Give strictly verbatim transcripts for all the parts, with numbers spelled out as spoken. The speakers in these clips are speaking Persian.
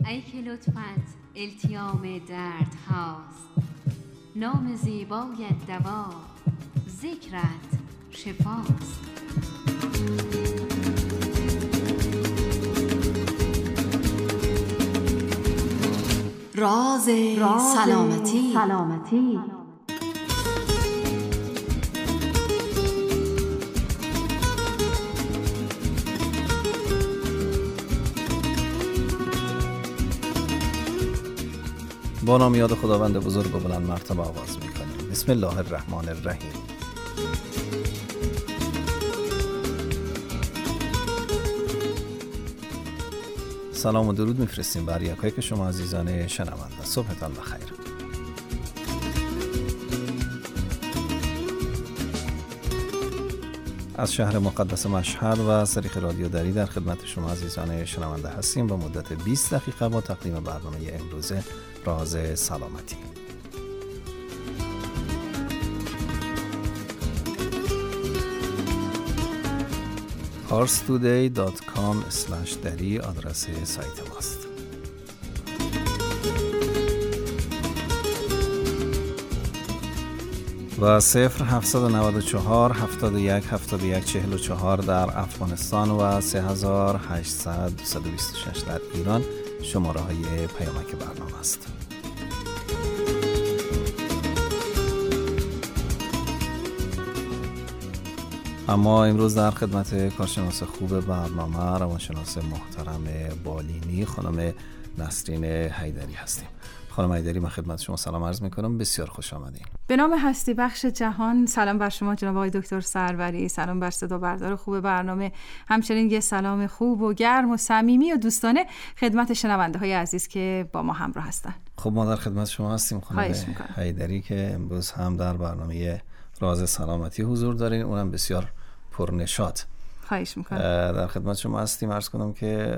ای که لطفت التیام درد هاست، نام زیبایت دوا، ذکرت شفاست. راز سلامتی, سلامتی. با نام یاد خداوند بزرگ و بلند مرتبه آغاز می‌کنیم. بسم الله الرحمن الرحیم. سلام و درود میفرستیم بر یکایی که شما عزیزان شنونده. صبحتان بخیر. از شهر مقدس مشهد و از طریق رادیو دری در خدمت شما عزیزان شنونده هستیم با مدت بیست دقیقه با تقدیم برنامه امروزه راز سلامتی. پارس تودی دات کام اسلش دری آدرس سایت ماست. و صفر هفتصد و نود و چهار هفتاد و یک هفتاد و یک چهل و چهار در افغانستان و سه هزار و هشتصد دویست و بیست و شش در ایران شماره های پیامک برنامه است. اما امروز در خدمت کارشناس خوب برنامه روانشناس محترم بالینی خانم نسرین حیدری هستیم. خانم حیدری، من خدمت شما سلام عرض میکنم. بسیار خوش آمدین. به نام هستی بخش جهان سلام بر شما جناب آقای دکتر سروری، سلام بر صدا بردار خوب برنامه، همچنین یه سلام خوب و گرم و صمیمی و دوستانه خدمت شنونده های عزیز که با ما همراه هستن. خب ما در خدمت شما هستیم خانم حیدری که امروز هم در برنامه راز سلامتی حضور دارین، اونم بسیار پرنشاط. خواهش میکنم. در خدمت شما هستیم. عرض کنم که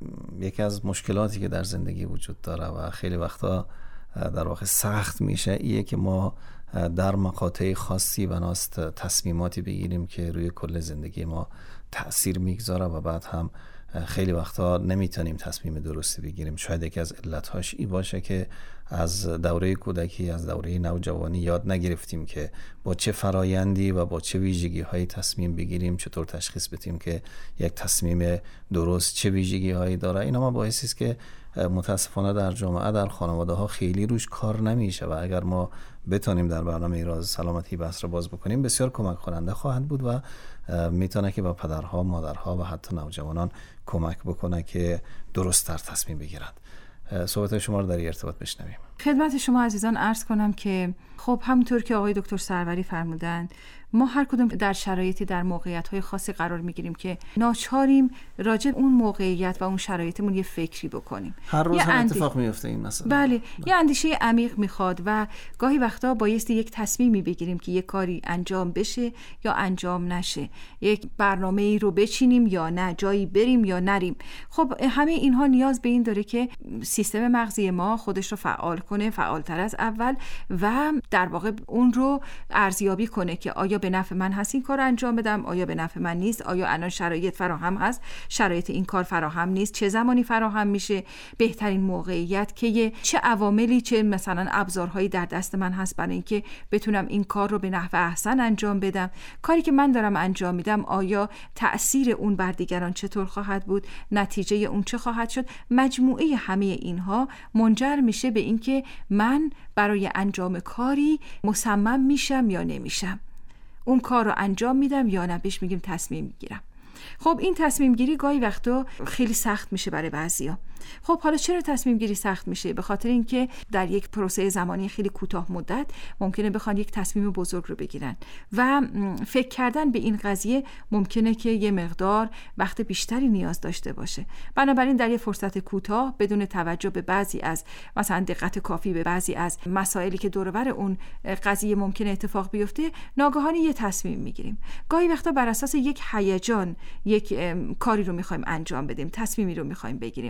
یکی از مشکلاتی که در زندگی وجود داره و خیلی وقتا در واقع سخت میشه ایه که ما در مقاطع خاصی بناست تصمیماتی بگیریم که روی کل زندگی ما تأثیر میگذاره و بعد هم خیلی وقتا نمیتونیم تصمیم درستی بگیریم. شاید یکی از علتهاش ای باشه که از دوره کودکی، از دوره نوجوانی یاد نگرفتیم که با چه فرایندی و با چه ویژگی هایی تصمیم بگیریم، چطور تشخیص بدیم که یک تصمیم درست چه ویژگی هایی داره. اینا ما باعثی است که متاسفانه در جامعه، در خانواده ها خیلی روش کار نمیشه و اگر ما بتونیم در برنامه راز سلامتی بحث رو باز بکنیم بسیار کمک کننده خواهد بود و میتونه که با پدرها، مادرها و حتی نوجوانان کمک بکنه که درست تر تصمیم بگیرند. صحبت شما رو در ارتباط بشنویم. خدمت شما عزیزان عرض کنم که خب همونطور که آقای دکتر سروری فرمودند ما هر کدوم در شرایطی در موقعیت‌های خاصی قرار می‌گیریم که ناچاریم راجع به اون موقعیت و اون شرایطمون یه فکری بکنیم. هر روز هم اندیش... اتفاق میفته این مثلا. بله. بله، یه اندیشه عمیق میخواد و گاهی وقتا بایستی یک تصمیمی بگیریم که یک کاری انجام بشه یا انجام نشه، یک برنامه‌ای رو بچینیم یا نه، جایی بریم یا نریم. خب همه اینها نیاز به این داره که سیستم مغزی ما خودش رو فعال کنه، فعالتر از اول، و در واقع اون رو ارزیابی کنه که آیا به نفع من هست این کار رو انجام بدم، آیا به نفع من نیست، آیا الان شرایط فراهم هست، شرایط این کار فراهم نیست، چه زمانی فراهم میشه، بهترین موقعیت که چه عواملی، چه مثلا ابزارهایی در دست من هست برای اینکه بتونم این کار رو به نحو احسن انجام بدم. کاری که من دارم انجام میدم آیا تأثیر اون بر دیگران چطور خواهد بود، نتیجه اون چه خواهد شد. مجموعه همه اینها منجر میشه به اینکه من برای انجام کاری مصمم میشم یا نمیشم، اون کار رو انجام میدم یا نه، بهش میگیم تصمیم میگیرم. خب این تصمیم گیری گاهی وقتا خیلی سخت میشه برای بعضیا. خب حالا چرا تصمیم گیری سخت میشه؟ به خاطر اینکه در یک پروسه زمانی خیلی کوتاه مدت ممکنه بخوان یک تصمیم بزرگ رو بگیرن و فکر کردن به این قضیه ممکنه که یه مقدار وقت بیشتری نیاز داشته باشه. بنابراین در یه فرصت کوتاه بدون توجه به بعضی از مثلا دقت کافی به بعضی از مسائلی که دور و بر اون قضیه ممکنه اتفاق بیفته، ناگهانی یه تصمیم میگیریم. گاهی وقتا بر اساس یک هیجان یک کاری رو میخوایم انجام بدیم، تصمیمی رو میخوایم بگیریم.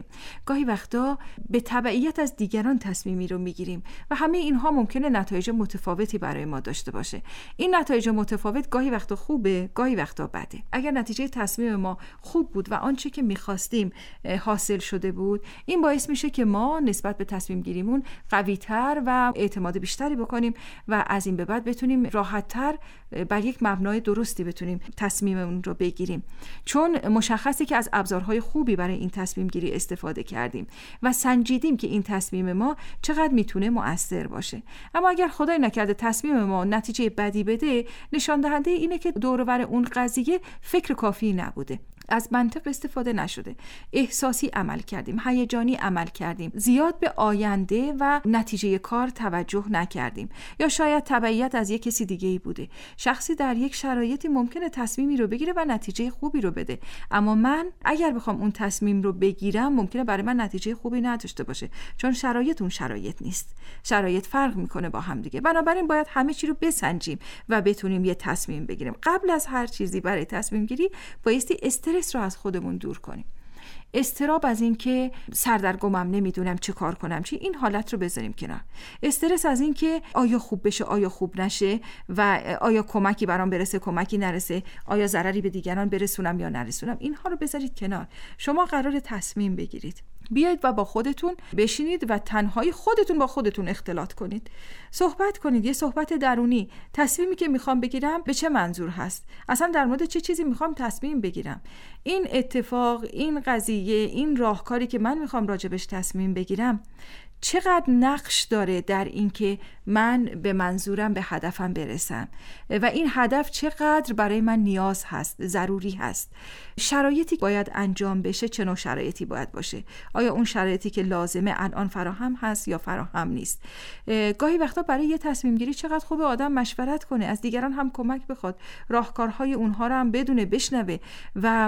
گاهی وقتا به تبعیت از دیگران تصمیمی رو میگیریم و همه اینها ممکنه نتایج متفاوتی برای ما داشته باشه. این نتایج متفاوت گاهی وقتا خوبه، گاهی وقتا بده. اگر نتیجه تصمیم ما خوب بود و آنچه که میخواستیم حاصل شده بود، این باعث میشه که ما نسبت به تصمیم گیریمون قوی‌تر و اعتماد بیشتری بکنیم و از این به بعد بتونیم راحت‌تر بر یک مبنای درستی بتونیم تصمیممون رو بگیریم، چون مشخصه که از ابزارهای خوبی برای این تصمیم گیری استفاده کردیم و سنجیدیم که این تصمیم ما چقدر میتونه مؤثر باشه. اما اگر خدای نکرده تصمیم ما نتیجه بدی بده، نشان دهنده اینه که دور و بر اون قضیه فکر کافی نبوده، از منطق استفاده نشده، احساسی عمل کردیم، هیجانی عمل کردیم، زیاد به آینده و نتیجه کار توجه نکردیم، یا شاید تبعیت از یک کسی دیگه‌ای بوده. شخصی در یک شرایطی ممکنه تصمیمی رو بگیره و نتیجه خوبی رو بده، اما من اگر بخوام اون تصمیم رو بگیرم ممکنه برای من نتیجه خوبی نداشته باشه، چون شرایط اون شرایط نیست. شرایط فرق میکنه با هم دیگه. بنابراین باید همه چی رو بسنجیم و بتونیم یه تصمیم بگیریم. قبل از هر چیزی برای تصمیم گیری بایستی استرس رو از خودمون دور کنیم. استراب از این که سردرگمم، نمیدونم چه کار کنم چی، این حالت رو بذاریم کنار. استرس از این که آیا خوب بشه، آیا خوب نشه، و آیا کمکی برام برسه، کمکی نرسه، آیا ضرری به دیگران برسونم یا نرسونم، اینها رو بذارید کنار. شما قرار تصمیم بگیرید. بیایید و با خودتون بشینید و تنهایی خودتون با خودتون اختلاط کنید. صحبت کنید، یه صحبت درونی. تصمیمی که میخوام بگیرم به چه منظور هست؟ اصلا در مورد چه چیزی میخوام تصمیم بگیرم؟ این اتفاق، این قضیه، این راهکاری که من میخوام راجبش تصمیم بگیرم چقدر نقش داره در این که من به منظورم، به هدفم برسم، و این هدف چقدر برای من نیاز هست، ضروری هست. شرایطی باید انجام بشه، چه نوع شرایطی باید باشه؟ آیا اون شرایطی که لازمه الان فراهم هست یا فراهم نیست؟ گاهی وقتا برای یه تصمیم گیری چقدر خوبه آدم مشورت کنه، از دیگران هم کمک بخواد، راهکارهای اونها رو هم بدونه، بشنوه، و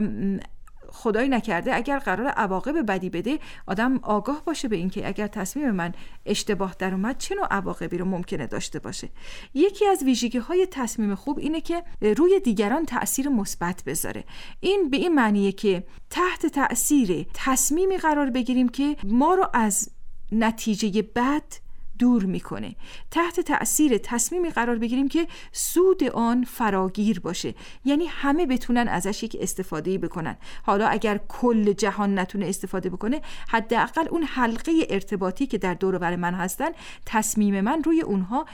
خدای نکرده اگر قرار عواقب بدی بده آدم آگاه باشه به این که اگر تصمیم من اشتباه در اومد چه نوع عواقبی رو ممکنه داشته باشه. یکی از ویژگی‌های تصمیم خوب اینه که روی دیگران تأثیر مثبت بذاره. این به این معنیه که تحت تأثیر تصمیمی قرار بگیریم که ما رو از نتیجه بد دور میکنه، تحت تأثیر تصمیمی قرار بگیریم که سود آن فراگیر باشه، یعنی همه بتونن ازش یک استفاده بکنن. حالا اگر کل جهان نتونه استفاده بکنه، حداقل اون حلقه ارتباطی که در دور و بر من هستن، تصمیم من روی اونها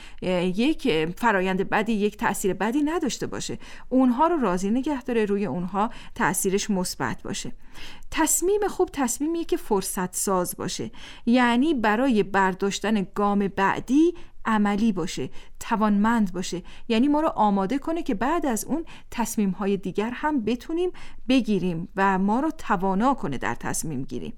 یک فرایند بدی، یک تأثیر بدی نداشته باشه، اونها رو راضی نگه داره، روی اونها تأثیرش مثبت باشه. تصمیم خوب تصمیمیه که فرصت ساز باشه، یعنی برای برداشتن گام بعدی عملی باشه، توانمند باشه، یعنی ما رو آماده کنه که بعد از اون تصمیم‌های دیگر هم بتونیم بگیریم و ما رو توانا کنه در تصمیم گیری.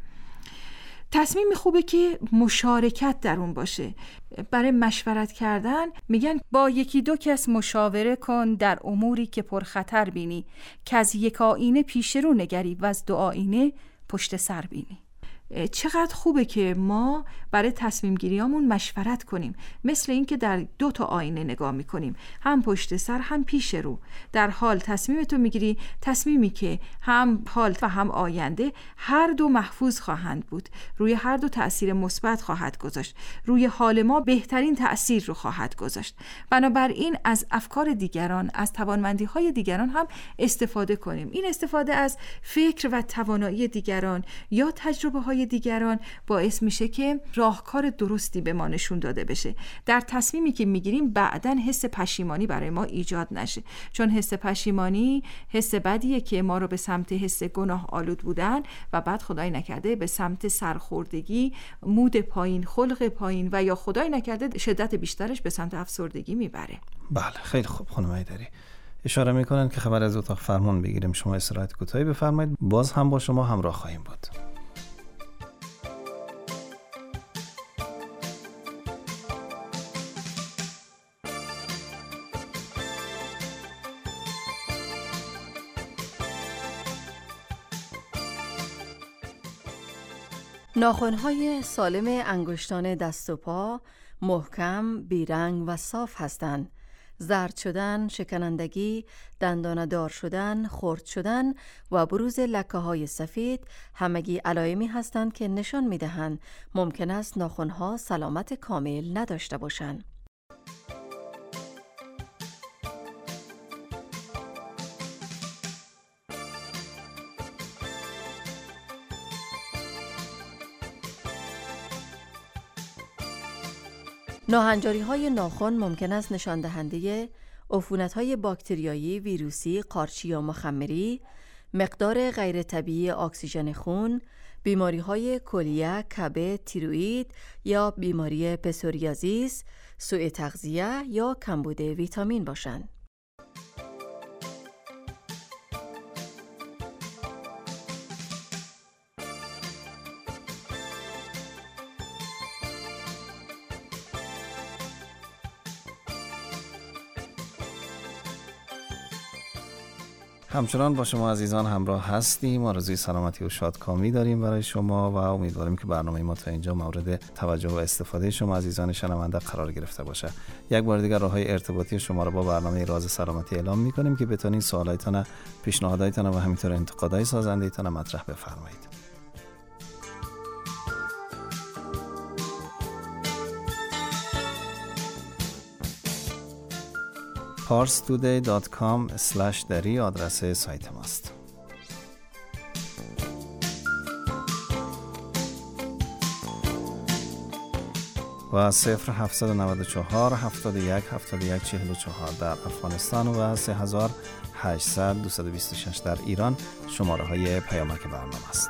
تصمیم خوبه که مشارکت در اون باشه. برای مشورت کردن میگن با یکی دو کس مشاوره کن در اموری که پرخطر بینی، که از یک آینه پیش رو نگری و از دو آینه پشت سر بینی. چقدر خوبه که ما برای تصمیم گیریامون مشورت کنیم، مثل این که در دو تا آینه نگاه میکنیم، هم پشت سر هم پیش رو. در حال تصمیم تو میگیری، تصمیمی که هم حال و هم آینده هر دو محفوظ خواهند بود، روی هر دو تأثیر مثبت خواهد گذاشت، روی حال ما بهترین تأثیر رو خواهد گذاشت. بنابراین از افکار دیگران، از توانمندی های دیگران هم استفاده کنیم. این استفاده از فکر و توانایی دیگران یا تجربه های دیگران باعث میشه که راهکار درستی به ما نشون داده بشه. در تصمیمی که میگیریم بعداً حس پشیمانی برای ما ایجاد نشه، چون حس پشیمانی حس بدیه که ما رو به سمت حس گناه آلود بودن و بعد خدای نکرده به سمت سرخوردگی، مود پایین، خلق پایین و یا خدای نکرده شدت بیشترش به سمت افسردگی میبره. بله، خیلی خوب خانم حیدری. اشاره میکنن که خبر از اتاق فرمان بگیریم. شما استراحت کوتاهی بفرمایید، باز هم با شما همراه خواهیم بود. ناخن‌های سالم انگشتان دست و پا محکم، بیرنگ و صاف هستند. زرد شدن، شکنندگی، دندانه‌دار شدن، خرد شدن و بروز لکه‌های سفید همگی علائمی هستند که نشان می‌دهند ممکن است ناخن‌ها سلامت کامل نداشته باشند. ناهنجاری‌های ناخن ممکن است نشان دهنده عفونت‌های باکتریایی، ویروسی، قارچی یا مخمری، مقدار غیر طبیعی اکسیژن خون، بیماری‌های کلیه، کبد، تیروئید یا بیماری پسوریازیس، سوء تغذیه یا کمبود ویتامین باشند. همچنان با شما عزیزان همراه هستیم. آرزوی سلامتی و شادکامی داریم برای شما و امیدواریم که برنامه ما تا اینجا مورد توجه و استفاده شما عزیزان شنونده قرار گرفته باشه. یک بار دیگر راههای ارتباطی شما را با برنامه راز سلامتی اعلام می‌کنیم که بتونید سوالایتان، پیشنهاداتتان و همینطور انتقادهای سازنده‌تان مطرح بفرمایید. پارس تودی دات کام اسلش دری آدرس سایت ماست. و صفر هفتصد و نود و چهار هفتاد و یک هفتاد و یک چهل و چهار در افغانستان و سه هزار و هشتصد دویست و بیست و شش در ایران شماره های پیامک برنامه است.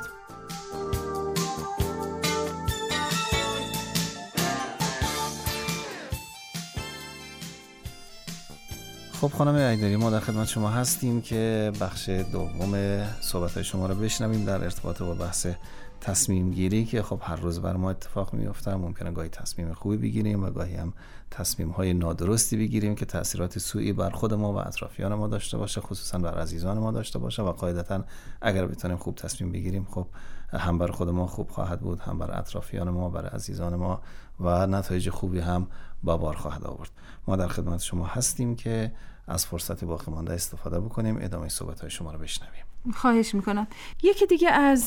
خب خانم ایدری، ما در خدمت شما هستیم که بخش دوم صحبت‌های شما رو بشنویم در ارتباط با بحث تصمیم گیری که خب هر روز بر ما اتفاق میفته. ممکنه گاهی تصمیم خوبی بگیریم و گاهی هم تصمیم‌های نادرستی بگیریم که تأثیرات سوئی بر خود ما و اطرافیان ما داشته باشه، خصوصا بر عزیزان ما داشته باشه و قاعدتاً اگر بتونیم خوب تصمیم بگیریم خب هم بر خود ما خوب خواهد بود، هم بر اطرافیان ما، بر عزیزان ما و نتایج خوبی هم با بار خواهد آورد. ما در خدمت شما هستیم که از فرصت باقی مانده استفاده بکنیم، ادامه صحبت‌های شما رو بشنویم. خواهش میکنم. یکی دیگه از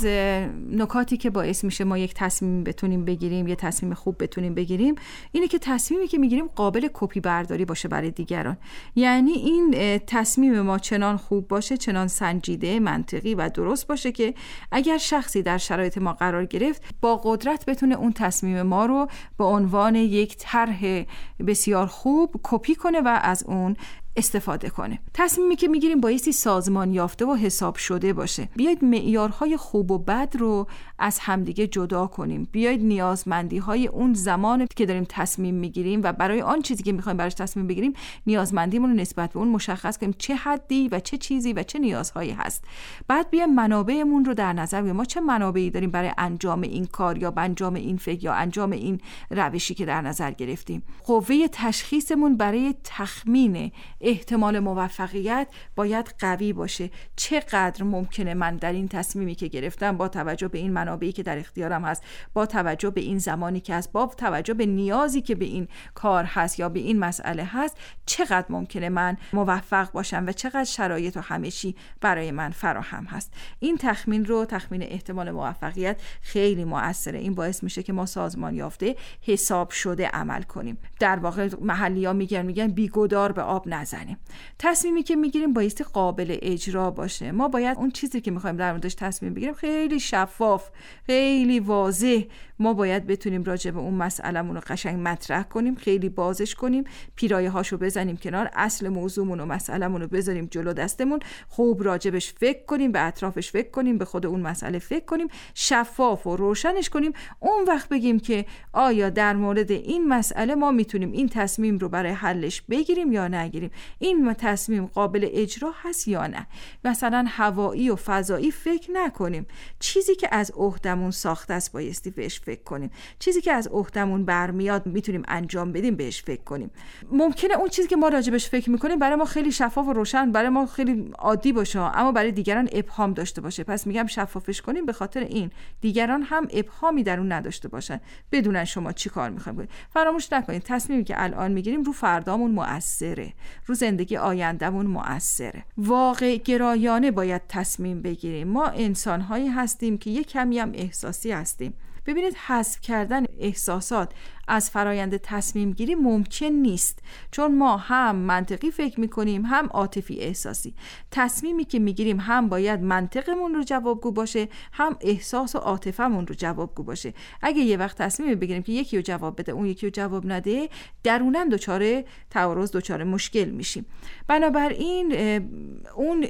نکاتی که باعث میشه ما یک تصمیم بتونیم بگیریم، یه تصمیم خوب بتونیم بگیریم، اینه که تصمیمی که میگیریم قابل کپی برداری باشه برای دیگران. یعنی این تصمیم ما چنان خوب باشه، چنان سنجیده، منطقی و درست باشه که اگر شخصی در شرایط ما قرار گرفت با قدرت بتونه اون تصمیم ما رو به عنوان یک طرح بسیار خوب کپی کنه و از اون استفاده کنه. تصمیمی که میگیریم بایستی سازمان یافته و حساب شده باشه. بیاید معیارهای خوب و بد رو از همدیگه جدا کنیم. بیاید نیازمندی‌های اون زمان که داریم تصمیم میگیریم و برای آن چیزی که میخوایم براش تصمیم بگیریم نیازمندیمون رو نسبت به اون مشخص کنیم، چه حدی و چه چیزی و چه نیازهایی هست. بعد بیایم منابعمون رو در نظر بگیریم. ما چه منابعی داریم برای انجام این کار یا انجام این فکر یا انجام این روشی که در نظر گرفتیم. قوه تشخیصمون برای تخمین احتمال موفقیت باید قوی باشه. چقدر ممکنه من در این تصمیمی که گرفتم با توجه به این منابعی که در اختیارم هست، با توجه به این زمانی که هست، با توجه به نیازی که به این کار هست یا به این مسئله هست، چقدر ممکنه من موفق باشم و چقدر شرایط و همه چی برای من فراهم هست. این تخمین رو، تخمین احتمال موفقیت خیلی مؤثره. این باعث میشه که ما سازمان یافته، حساب شده عمل کنیم. در واقع محلی‌ها میگن میگن بیگدار به آب نزن. تصمیمی که میگیریم بایستی قابل اجرا باشه. ما باید اون چیزی که میخوایم در موردش تصمیم بگیریم خیلی شفاف، خیلی واضح ما باید بتونیم راجع به اون مسئله‌مون رو قشنگ مطرح کنیم، خیلی بازش کنیم، پیرایه‌هاشو بزنیم کنار، اصل موضوعمون و مسئله‌مون رو بذاریم جلو دستمون، خوب راجبش فکر کنیم، به اطرافش فکر کنیم، به خود اون مسئله فکر کنیم، شفاف و روشنش کنیم. اون وقت بگیم که آیا در مورد این مسئله ما میتونیم این تصمیم رو برای حلش بگیریم یا نگیریم. این تصمیم قابل اجرا هست یا نه. مثلا هوایی و فضایی فکر نکنیم، چیزی که از عهدمون ساخته است بایستی بهش فکر کنیم، چیزی که از عهدمون برمیاد میتونیم انجام بدیم بهش فکر کنیم. ممکنه اون چیزی که ما راجبش فکر میکنیم برای ما خیلی شفاف و روشن، برای ما خیلی عادی باشه، اما برای دیگران ابهام داشته باشه. پس میگم شفافش کنیم به خاطر این دیگران هم ابهامی در اون نداشته باشن، بدونن شما چی کار میخوایم کنید. فراموش نکنید تصمیمی که الان میگیریم رو فردامون مؤثره، رو زندگی آیندهمون مؤثره. واقع گرایانه باید تصمیم بگیریم. ما انسان‌هایی هستیم که یک کمی هم احساسی هستیم. ببینید حذف کردن احساسات از فرایند تصمیم گیری ممکن نیست، چون ما هم منطقی فکر میکنیم هم عاطفی احساسی. تصمیمی که میگیریم هم باید منطقمون رو جوابگو باشه، هم احساس و عاطفمون رو جوابگو باشه. اگه یه وقت تصمیم بگیریم که یکی رو جواب بده اون یکی رو جواب نده، دروناً دچار تعارض، دچار مشکل میشیم. بنابراین اون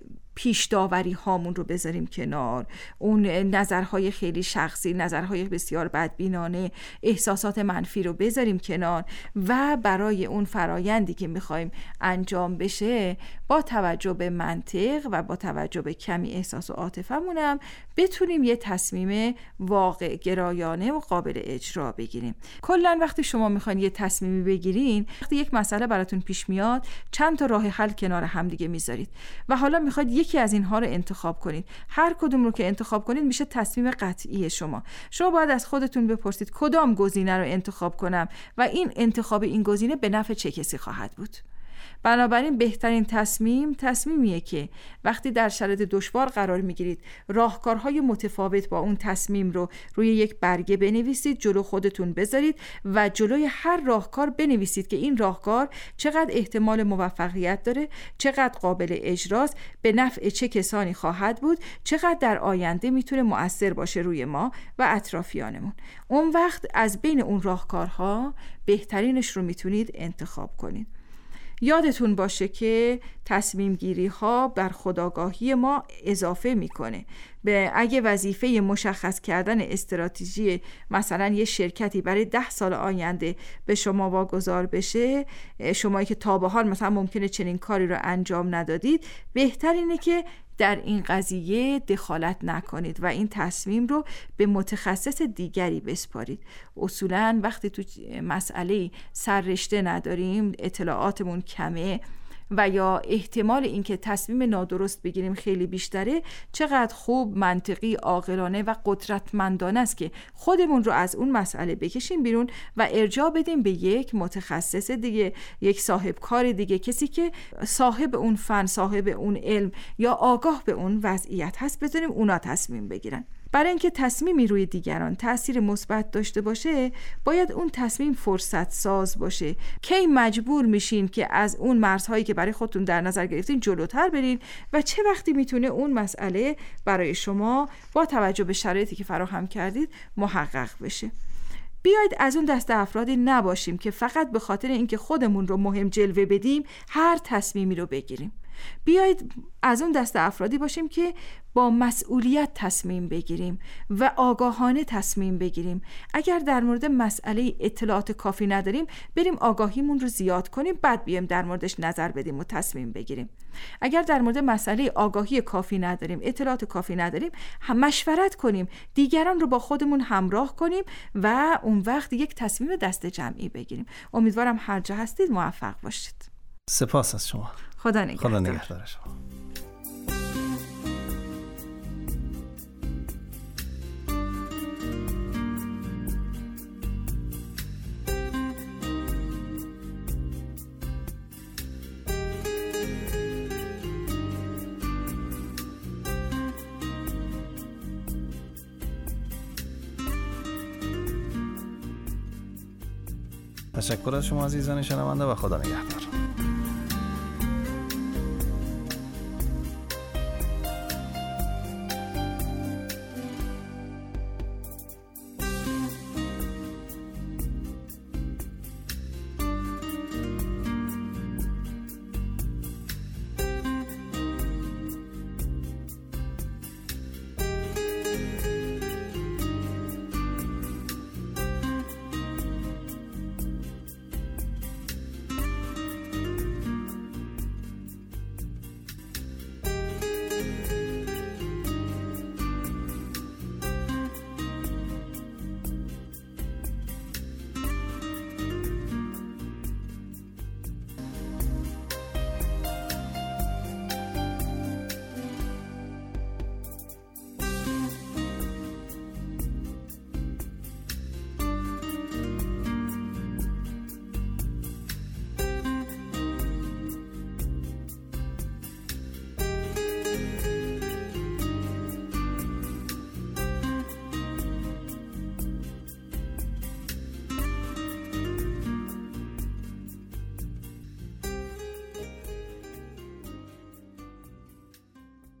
پیش داوری هامون رو بذاریم کنار، اون نظرهای خیلی شخصی، نظرهای بسیار بدبینانه، احساسات منفی رو بذاریم کنار و برای اون فرایندی که میخوایم انجام بشه با توجه به منطق و با توجه به کمی احساس و عاطفه‌مونم بتونیم یه تصمیم واقع گرایانه و قابل اجرا بگیریم. کلاً وقتی شما میخواین یه تصمیمی بگیرین، وقتی یک مسئله براتون پیش میاد، چند تا راه حل کنار هم دیگه میذارید و حالا میخواید یکی از اینها رو انتخاب کنید. هر کدوم رو که انتخاب کنید میشه تصمیم قطعی شما. شما باید از خودتون بپرسید کدام گزینه رو انتخاب کنم و این انتخاب این گزینه به نفع چه کسی خواهد بود. بنابراین بهترین تصمیم تصمیمیه که وقتی در شرایط دشوار قرار میگیرید راهکارهای متفاوت با اون تصمیم رو روی یک برگه بنویسید، جلو خودتون بذارید و جلوی هر راهکار بنویسید که این راهکار چقدر احتمال موفقیت داره، چقدر قابل اجراست، به نفع چه کسانی خواهد بود، چقدر در آینده میتونه مؤثر باشه روی ما و اطرافیانمون. اون وقت از بین اون راهکارها بهترینش رو میتونید انتخاب کنید. یادتون باشه که تصمیم گیری ها بر خودآگاهی ما اضافه میکنه. به اگه وظیفه مشخص کردن استراتژی مثلا یه شرکتی برای ده سال آینده به شما واگذار بشه، شمایی که تا به حال مثلا ممکنه چنین کاری رو انجام ندادید، بهتر اینه که در این قضیه دخالت نکنید و این تصمیم رو به متخصص دیگری بسپارید. اصولاً وقتی تو مسئله سررشته نداریم، اطلاعاتمون کمه و یا احتمال اینکه تصمیم نادرست بگیریم خیلی بیشتره، چقدر خوب، منطقی، عاقلانه و قدرتمندانه است که خودمون رو از اون مسئله بکشیم بیرون و ارجاع بدیم به یک متخصص دیگه، یک صاحب کار دیگه، کسی که صاحب اون فن، صاحب اون علم یا آگاه به اون وضعیت هست، بذاریم اونا تصمیم بگیرن. برای اینکه تصمیمی روی دیگران تأثیر مثبت داشته باشه، باید اون تصمیم فرصت ساز باشه. کی مجبور میشین که از اون مرزهایی که برای خودتون در نظر گرفتین جلوتر برین و چه وقتی میتونه اون مسئله برای شما با توجه به شرایطی که فراهم کردید محقق بشه. بیایید از اون دسته افرادی نباشیم که فقط به خاطر اینکه خودمون رو مهم جلوه بدیم هر تصمیمی رو بگیریم. بیایید از اون دسته افرادی باشیم که با مسئولیت تصمیم بگیریم و آگاهانه تصمیم بگیریم. اگر در مورد مسئله اطلاعات کافی نداریم، بریم آگاهیمون رو زیاد کنیم، بعد بیایم در موردش نظر بدیم و تصمیم بگیریم. اگر در مورد مسئله آگاهی کافی نداریم، اطلاعات کافی نداریم، هم مشورت کنیم، دیگران رو با خودمون همراه کنیم و اون وقت یک تصمیم دست جمعی بگیریم. امیدوارم هر جا هستید موفق باشید. سپاس از شما. خدا نگهدار. خدا نگهدار شما. تشکر از شما عزیزان شنونده و خدا نگهدار.